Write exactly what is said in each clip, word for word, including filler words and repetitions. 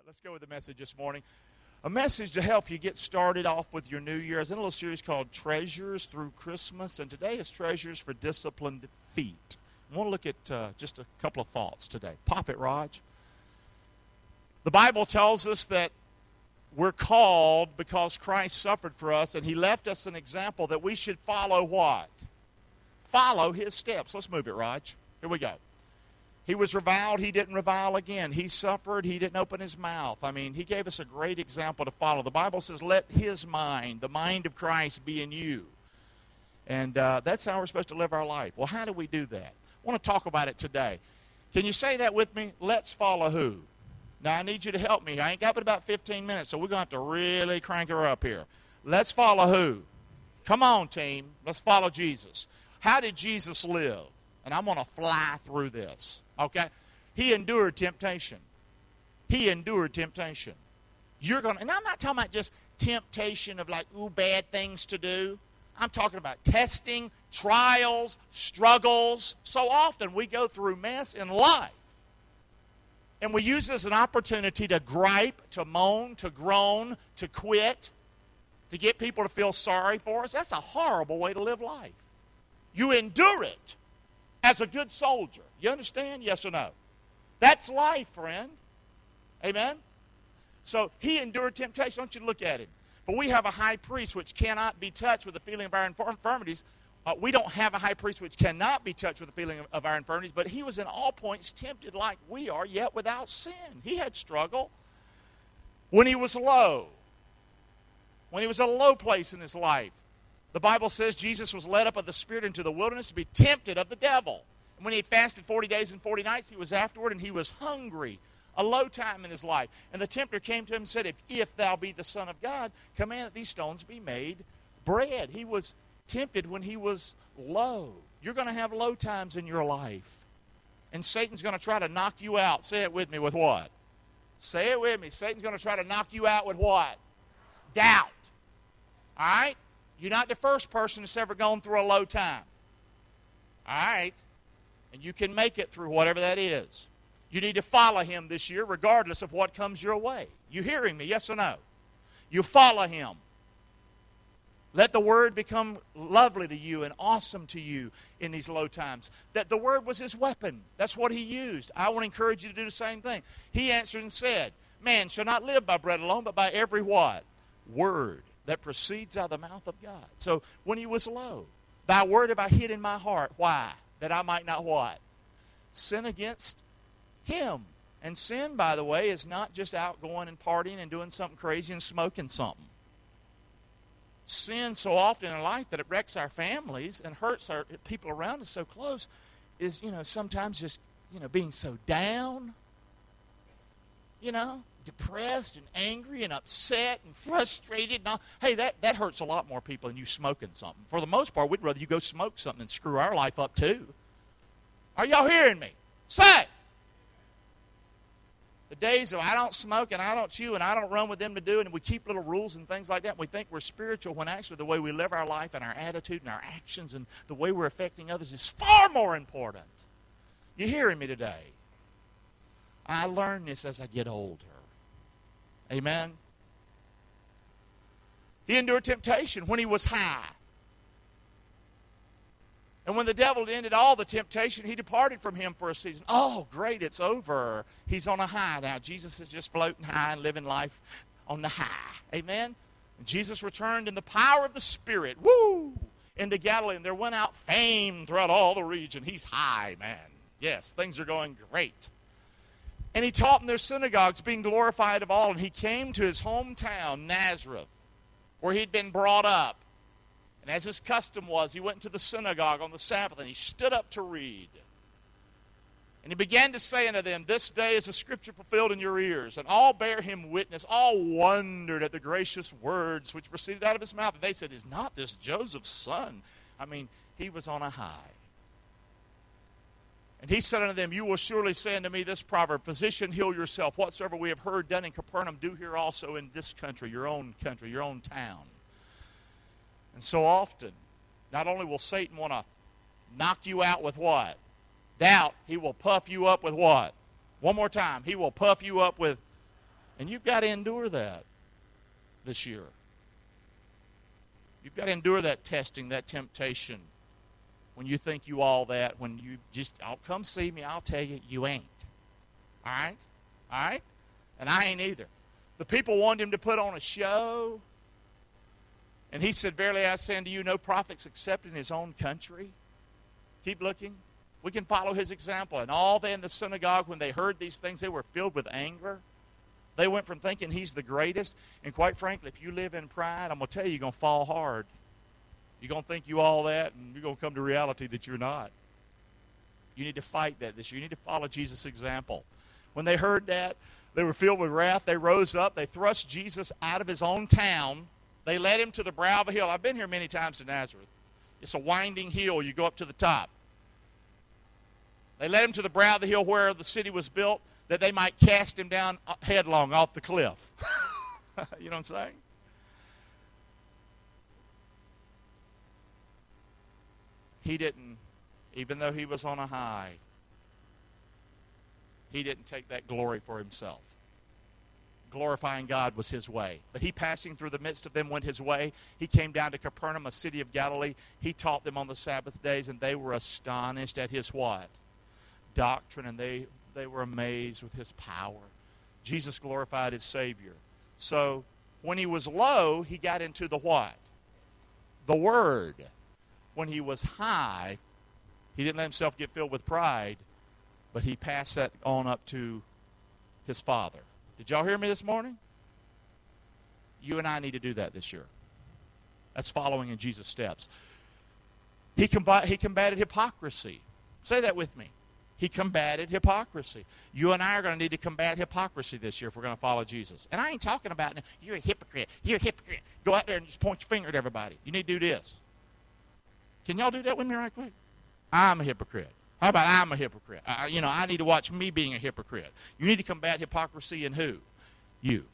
Let's go with the message this morning. A message to help you get started off with your new year. I was in a little series called Treasures Through Christmas, and today is Treasures for Disciplined Feet. I want to look at uh, just a couple of thoughts today. Pop it, Raj. The Bible tells us that we're called because Christ suffered for us, and he left us an example that we should follow what? Follow his steps. Let's move it, Raj. Here we go. He was reviled, he didn't revile again. He suffered, he didn't open his mouth. I mean, he gave us a great example to follow. The Bible says, let his mind, the mind of Christ, be in you. And uh, that's how we're supposed to live our life. Well, how do we do that? I want to talk about it today. Can you say that with me? Let's follow who? Now, I need you to help me. I ain't got but about fifteen minutes, so we're going to have to really crank her up here. Let's follow who? Come on, team. Let's follow Jesus. How did Jesus live? And I'm going to fly through this. Okay? He endured temptation. He endured temptation. You're going to, and I'm not talking about just temptation of like, ooh, bad things to do. I'm talking about testing, trials, struggles. So often we go through mess in life. And we use this as an opportunity to gripe, to moan, to groan, to quit, to get people to feel sorry for us. That's a horrible way to live life. You endure it as a good soldier. You understand? Yes or no? That's life, friend. Amen? So he endured temptation. I want you to look at him. For we have a high priest which cannot be touched with the feeling of our infirmities. Uh, we don't have a high priest which cannot be touched with the feeling of, of our infirmities, but he was in all points tempted like we are, yet without sin. He had struggle. When he was low, when he was at a low place in his life, the Bible says Jesus was led up of the Spirit into the wilderness to be tempted of the devil. And when he had fasted forty days and forty nights, he was afterward, and he was hungry, a low time in his life. And the tempter came to him and said, if, if thou be the Son of God, command that these stones be made bread. He was tempted when he was low. You're going to have low times in your life. And Satan's going to try to knock you out. Say it with me, with what? Say it with me. Satan's going to try to knock you out with what? Doubt. All right? You're not the first person that's ever gone through a low time. All right? And you can make it through whatever that is. You need to follow him this year regardless of what comes your way. You hearing me, yes or no? You follow him. Let the word become lovely to you and awesome to you in these low times. That the word was his weapon. That's what he used. I want to encourage you to do the same thing. He answered and said, man shall not live by bread alone, but by every what? Word that proceeds out of the mouth of God. So when he was low, thy word have I hid in my heart. Why? That I might not what? Sin against him. And sin, by the way, is not just out going and partying and doing something crazy and smoking something. Sin so often in life that it wrecks our families and hurts our people around us so close is, you know, sometimes just, you know, being so down, you know, depressed and angry and upset and frustrated. And all. Hey, that, that hurts a lot more people than you smoking something. For the most part, we'd rather you go smoke something and screw our life up too. Are y'all hearing me? Say! The days of I don't smoke and I don't chew and I don't run with them to do, and we keep little rules and things like that, and we think we're spiritual when actually the way we live our life and our attitude and our actions and the way we're affecting others is far more important. You hearing me today? I learn this as I get older. Amen? He endured temptation when he was high. And when the devil ended all the temptation, he departed from him for a season. Oh, great, it's over. He's on a high now. Jesus is just floating high and living life on the high. Amen? And Jesus returned in the power of the Spirit. Woo! Into Galilee. And there went out fame throughout all the region. He's high, man. Yes, things are going great. And he taught in their synagogues, being glorified of all. And he came to his hometown, Nazareth, where he'd been brought up. And as his custom was, he went into the synagogue on the Sabbath, and he stood up to read. And he began to say unto them, this day is the scripture fulfilled in your ears. And all bare him witness, all wondered at the gracious words which proceeded out of his mouth. And they said, is not this Joseph's son? I mean, he was on a high. And he said unto them, you will surely say unto me this proverb, physician, heal yourself. Whatsoever we have heard done in Capernaum, do here also in this country, your own country, your own town. And so often, not only will Satan want to knock you out with what? Doubt. He will puff you up with what? One more time. He will puff you up with And you've got to endure that this year. You've got to endure that testing, that temptation. When you think you all that, when you just, I'll come see me, I'll tell you, you ain't. All right? All right? And I ain't either. The people wanted him to put on a show. And he said, verily I say unto you, no prophet's except in his own country. Keep looking. We can follow his example. And all they in the synagogue, when they heard these things, they were filled with anger. They went from thinking he's the greatest. And quite frankly, if you live in pride, I'm going to tell you, you're going to fall hard. You're going to think you all that, and you're going to come to reality that you're not. You need to fight that this year. You need to follow Jesus' example. When they heard that, they were filled with wrath. They rose up. They thrust Jesus out of his own town. They led him to the brow of a hill. I've been here many times in Nazareth. It's a winding hill. You go up to the top. They led him to the brow of the hill where the city was built, that they might cast him down headlong off the cliff. You know what I'm saying? He didn't, even though he was on a high, he didn't take that glory for himself. Glorifying God was his way. But he, passing through the midst of them, went his way. He came down to Capernaum, a city of Galilee. He taught them on the Sabbath days, and they were astonished at his what? Doctrine, and they, they were amazed with his power. Jesus glorified his Savior. So when he was low, he got into the what? The Word. When he was high, he didn't let himself get filled with pride, but he passed that on up to his Father. Did y'all hear me this morning? You and I need to do that this year. That's following in Jesus' steps. He, combat, he combated hypocrisy. Say that with me. He combated hypocrisy. You and I are going to need to combat hypocrisy this year if we're going to follow Jesus. And I ain't talking about, you're a hypocrite, you're a hypocrite. Go out there and just point your finger at everybody. You need to do this. Can y'all do that with me right quick? I'm a hypocrite. How about I'm a hypocrite? I, you know, I need to watch me being a hypocrite. You need to combat hypocrisy in who? You.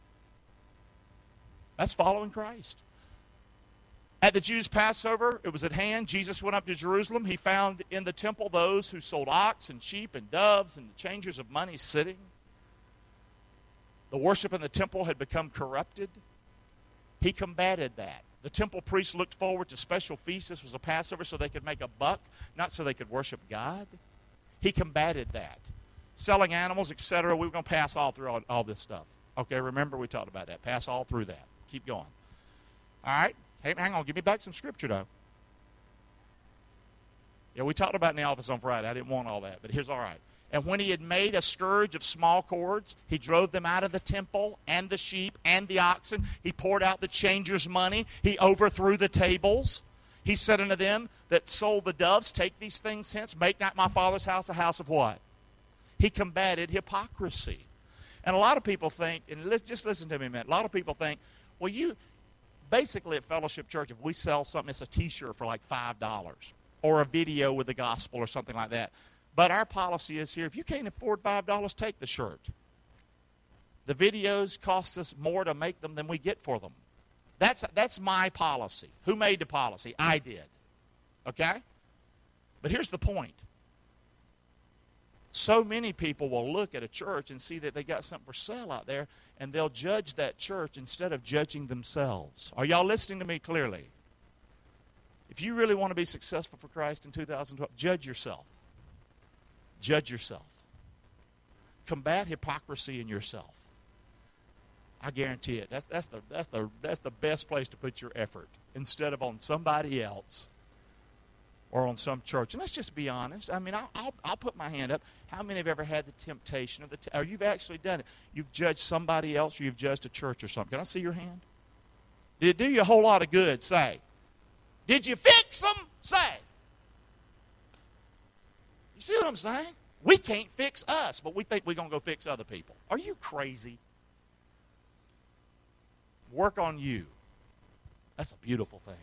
That's following Christ. At the Jews' Passover, it was at hand. Jesus went up to Jerusalem. He found in the temple those who sold ox and sheep and doves and the changers of money sitting. The worship in the temple had become corrupted. He combated that. The temple priests looked forward to special feasts. This was a Passover so they could make a buck, not so they could worship God. He combated that. Selling animals, et cetera. We were going to pass all through all, all this stuff. Okay, remember we talked about that. Pass all through that. Keep going. All right. Hey, hang on. Give me back some scripture, though. Yeah, we talked about it in the office on Friday. I didn't want all that, but here's all right. And when he had made a scourge of small cords, he drove them out of the temple and the sheep and the oxen. He poured out the changers' money. He overthrew the tables. He said unto them that sold the doves, take these things hence, make not my Father's house a house of what? He combated hypocrisy. And a lot of people think, and let's just listen to me a minute, a lot of people think, well, you, basically at Fellowship Church, if we sell something, it's a T-shirt for like five dollars or a video with the gospel or something like that. But our policy is here, if you can't afford five dollars, take the shirt. The videos cost us more to make them than we get for them. That's, that's my policy. Who made the policy? I did. Okay? But here's the point. So many people will look at a church and see that they got something for sale out there, and they'll judge that church instead of judging themselves. Are y'all listening to me clearly? If you really want to be successful for Christ in two thousand twelve, judge yourself. Judge yourself. Combat hypocrisy in yourself. I guarantee it. That's, that's, the, that's, the, that's the best place to put your effort instead of on somebody else or on some church. And let's just be honest. I mean, I'll, I'll, I'll put my hand up. How many have ever had the temptation, or, the t- or you've actually done it? You've judged somebody else, or you've judged a church or something. Can I see your hand? Did it do you a whole lot of good? Say. Did you fix them? Say. You see what I'm saying? We can't fix us, but we think we're going to go fix other people. Are you crazy? Work on you. That's a beautiful thing.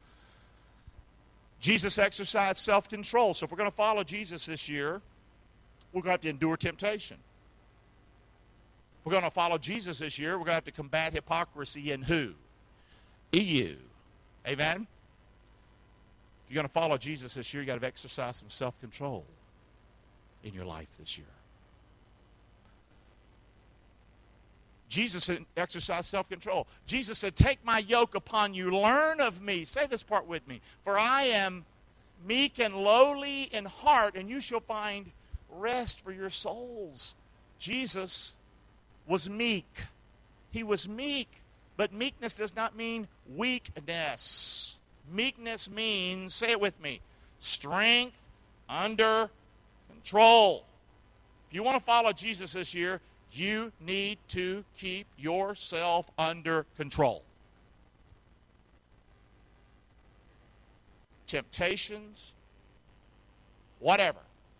Jesus exercised self-control. So if we're going to follow Jesus this year, we're going to have to endure temptation. We're going to follow Jesus this year. We're going to have to combat hypocrisy in who? You. Amen? If you're going to follow Jesus this year, you've got to exercise some self-control in your life this year. Jesus exercised self-control. Jesus said, take my yoke upon you, learn of me. Say this part with me. For I am meek and lowly in heart, and you shall find rest for your souls. Jesus was meek. He was meek, but meekness does not mean weakness. Meekness means, say it with me, strength under control. If you want to follow Jesus this year, you need to keep yourself under control. Temptations, whatever.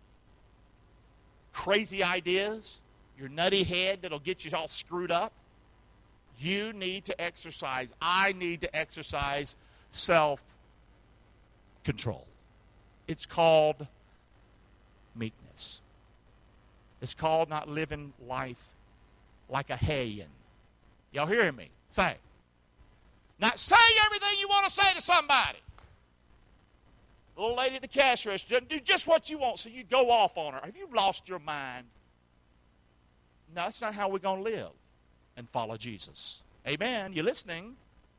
Crazy ideas, your nutty head that'll get you all screwed up. You need to exercise, I need to exercise self-control. It's called meekness. It's called not living life like a hayden. Y'all hearing me? Say. Not say everything you want to say to somebody. The little lady at the cash register doesn't do just what you want, so you go off on her. Have you lost your mind? No, that's not how we're going to live and follow Jesus. Amen. You listening?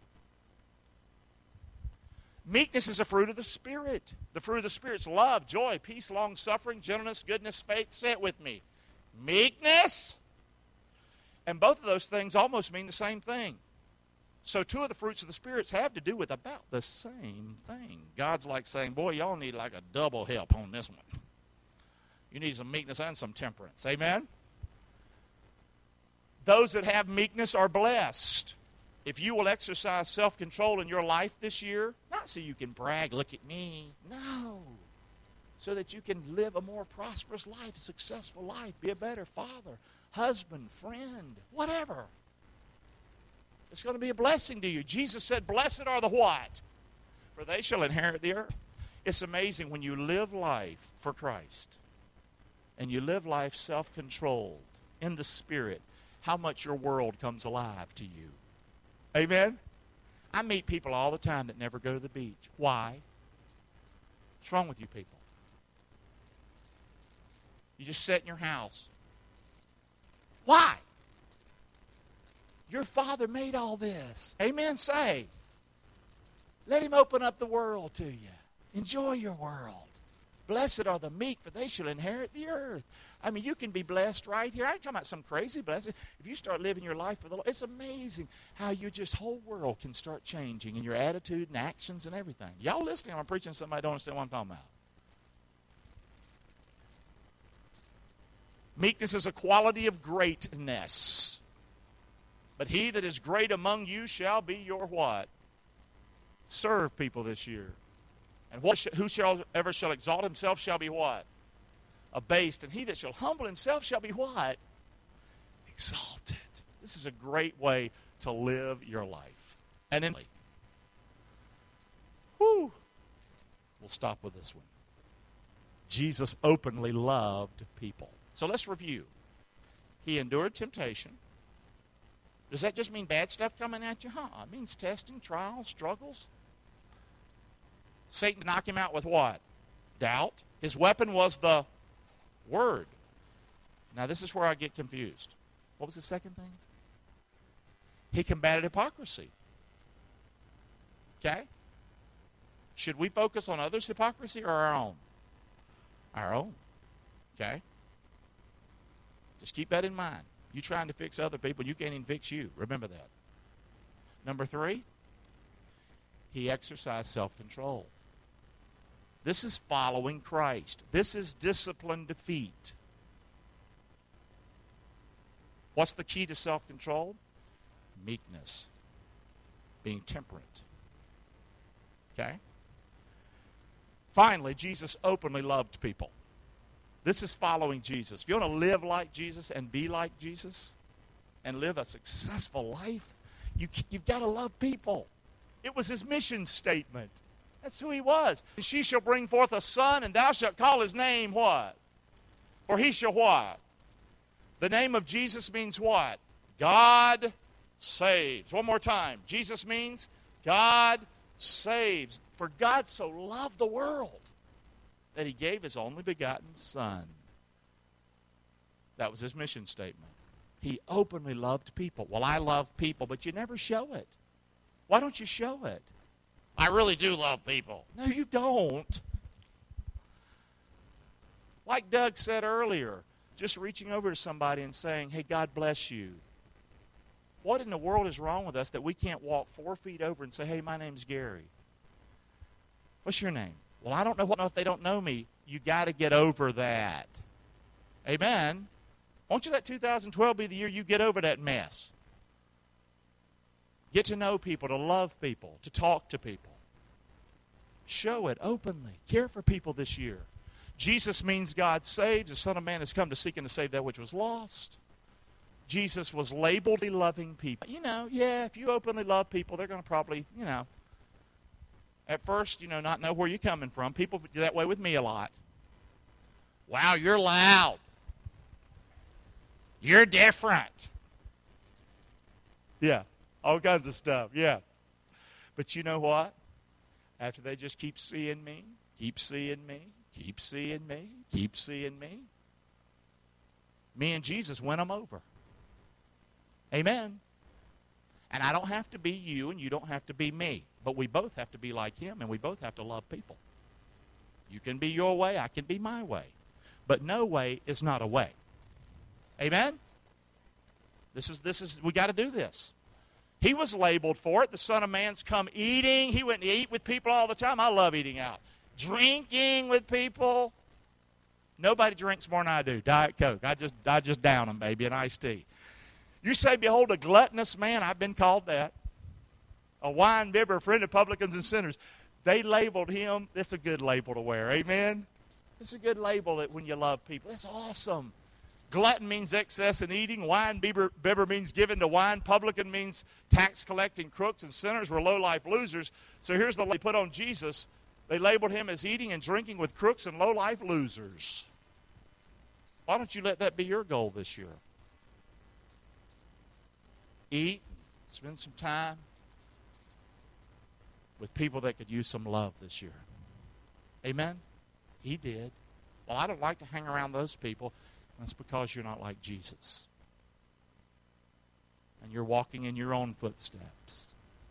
Meekness is a fruit of the Spirit. The fruit of the Spirit is love, joy, peace, long-suffering, gentleness, goodness, faith. Say it with me. Meekness. And both of those things almost mean the same thing. So two of the fruits of the Spirits have to do with about the same thing. God's like saying, boy, y'all need like a double help on this one. You need some meekness and some temperance. Amen? Those that have meekness are blessed. If you will exercise self-control in your life this year, not so you can brag, look at me. No. So that you can live a more prosperous life, a successful life, be a better father, husband, friend, whatever. It's going to be a blessing to you. Jesus said, blessed are the what? For they shall inherit the earth. It's amazing when you live life for Christ and you live life self-controlled in the Spirit, how much your world comes alive to you. Amen? I meet people all the time that never go to the beach. Why? What's wrong with you people? You just sit in your house. Why? Your Father made all this. Amen? Say. Let Him open up the world to you. Enjoy your world. Blessed are the meek, for they shall inherit the earth. I mean, you can be blessed right here. I ain't talking about some crazy blessing. If you start living your life for the Lord, it's amazing how your just whole world can start changing in your attitude and actions and everything. Y'all listening? I'm preaching to somebody who don't understand what I'm talking about. Meekness is a quality of greatness. But he that is great among you shall be your what? Serve people this year. And what sh- whosoever shall exalt himself shall be what? Abased. And he that shall humble himself shall be what? Exalted. This is a great way to live your life. And in whew, we'll stop with this one. Jesus openly loved people. So let's review. He endured temptation. Does that just mean bad stuff coming at you? Huh? It means testing, trials, struggles. Satan knocked him out with what? Doubt. His weapon was the Word. Now, this is where I get confused. What was the second thing? He combated hypocrisy. Okay? Should we focus on others' hypocrisy or our own? Our own. Okay? Just keep that in mind. You trying to fix other people, you can't even fix you. Remember that. Number three, he exercised self-control. This is following Christ. This is disciplined defeat. What's the key to self-control? Meekness. Being temperate. Okay? Finally, Jesus openly loved people. This is following Jesus. If you want to live like Jesus and be like Jesus and live a successful life, you, you've got to love people. It was his mission statement. That's who he was. And she shall bring forth a son, and thou shalt call his name what? For he shall what? The name of Jesus means what? God saves. One more time. Jesus means God saves. For God so loved the world that he gave his only begotten Son. That was his mission statement. He openly loved people. Well, I love people, but you never show it. Why don't you show it? I really do love people. No, you don't. Like Doug said earlier, just reaching over to somebody and saying, hey, God bless you. What in the world is wrong with us that we can't walk four feet over and say, hey, my name's Gary. What's your name? Well, I don't know what, if they don't know me. You got to get over that. Amen. Won't you let two thousand twelve be the year you get over that mess? Get to know people, to love people, to talk to people. Show it openly. Care for people this year. Jesus means God saves. The Son of Man has come to seek and to save that which was lost. Jesus was labeled loving people. You know, yeah, if you openly love people, they're going to probably, you know, at first, you know, not know where you're coming from. People do that way with me a lot. Wow, you're loud. You're different. Yeah, all kinds of stuff, yeah. But you know what? After they just keep seeing me, keep seeing me, keep seeing me, keep seeing me, me and Jesus win them over. Amen. And I don't have to be you, and you don't have to be me. But we both have to be like him, and we both have to love people. You can be your way, I can be my way. But no way is not a way. Amen? This is, this is, we got to do this. He was labeled for it. The Son of Man's come eating. He went and eat with people all the time. I love eating out. Drinking with people. Nobody drinks more than I do. Diet Coke. I just, I just down them, baby, and iced tea. You say, behold, a gluttonous man. I've been called that. A wine bibber, a friend of publicans and sinners. They labeled him. That's a good label to wear. Amen? It's a good label that when you love people. That's awesome. Glutton means excess in eating. Wine bibber, bibber means given to wine. Publican means tax-collecting crooks, and sinners were low-life losers. So here's the label they put on Jesus. They labeled him as eating and drinking with crooks and low-life losers. Why don't you let that be your goal this year? Eat, spend some time with people that could use some love this year. Amen? He did. Well, I don't like to hang around those people. That's because you're not like Jesus. And you're walking in your own footsteps.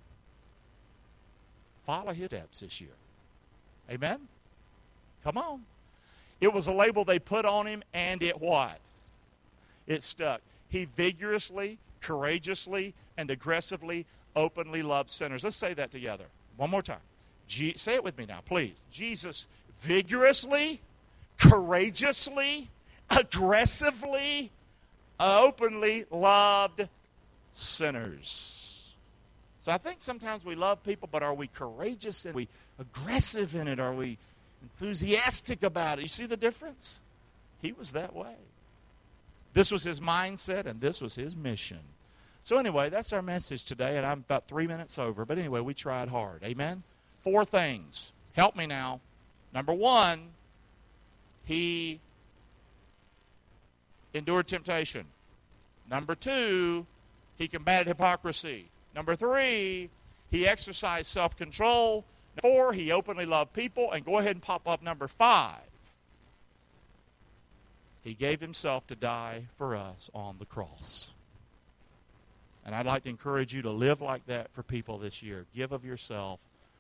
Follow his steps this year. Amen? Come on. It was a label they put on him, and it what? It stuck. He vigorously, courageously, and aggressively, openly loved sinners. Let's say that together. One more time. Je- say it with me now, please. Jesus vigorously, courageously, aggressively, openly loved sinners. So I think sometimes we love people, but are we courageous and are we aggressive in it? Are we enthusiastic about it? You see the difference? He was that way. This was his mindset, and this was his mission. So anyway, that's our message today, and I'm about three minutes over. But anyway, we tried hard. Amen? Four things. Help me now. Number one, he endured temptation. Number two, he combated hypocrisy. Number three, he exercised self-control. Four, he openly loved people. And go ahead and pop up number five. He gave himself to die for us on the cross. And I'd like to encourage you to live like that for people this year. Give of yourself.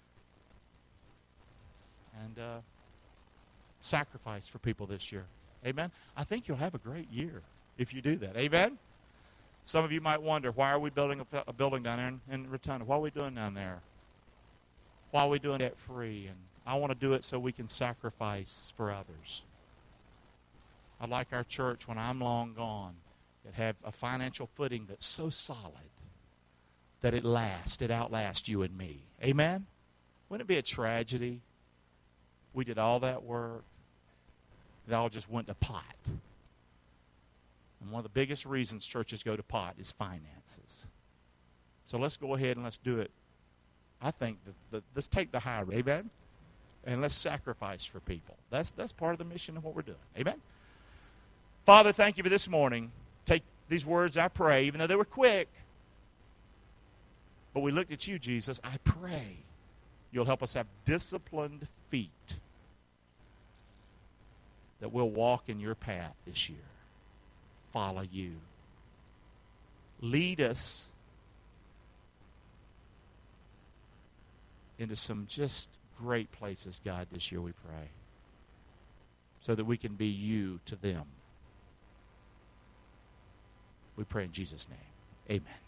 And uh, sacrifice for people this year. Amen? I think you'll have a great year if you do that. Amen? Some of you might wonder, why are we building a, a building down there in, in Rotunda? What are we doing down there? Why are we doing it free? And I want to do it so we can sacrifice for others. I'd like our church, when I'm long gone, to have a financial footing that's so solid that it lasts, it outlasts you and me. Amen? Wouldn't it be a tragedy? We did all that work. It all just went to pot. And one of the biggest reasons churches go to pot is finances. So let's go ahead and let's do it. I think, the, the, let's take the high road. Amen? And let's sacrifice for people. That's, that's part of the mission of what we're doing. Amen? Father, thank you for this morning. Take these words, I pray, even though they were quick. But we looked at you, Jesus. I pray you'll help us have disciplined feet that we'll walk in your path this year. Follow you. lead us into some just great places, God, this year, we pray, so that we can be you to them. We pray in Jesus' name. Amen.